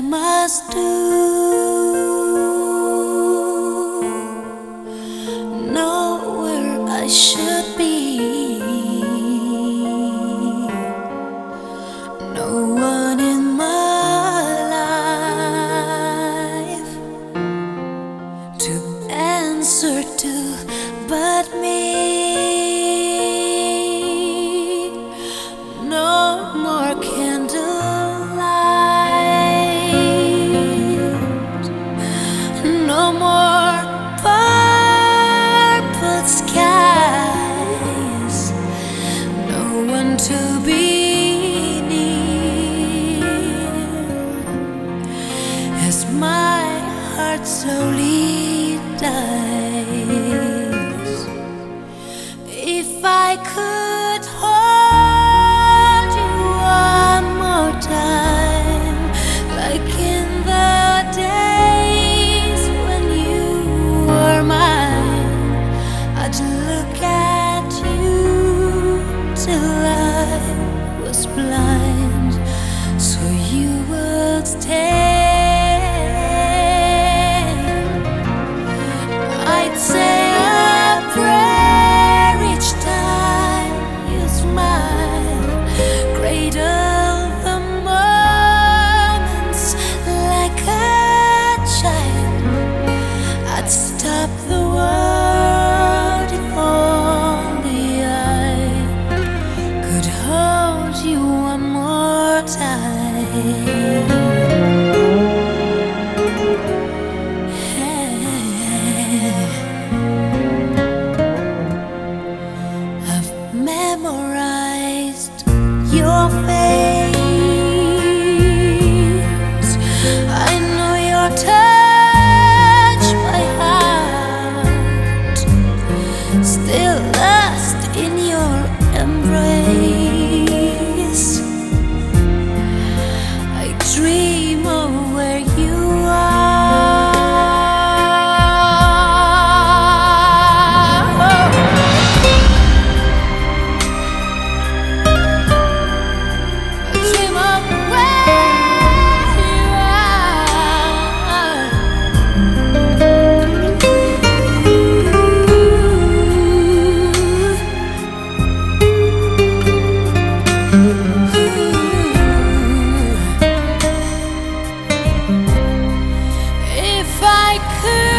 must do, know where I should be. No one in my life to answer to but me. No more candlelight, no more purple skies, no one to be near, as my heart slowly dies. If I could hold you one more time, like in the days when you were mine, I'd look at you till I was blind, so you would stay. I'd say a prayer each time you smile, cradle the moments like a child. I'd stop the world if only I could hold you one more time. I've memorized your face, I know your touch by heart, still lost in your embrace. I dream of where you if I could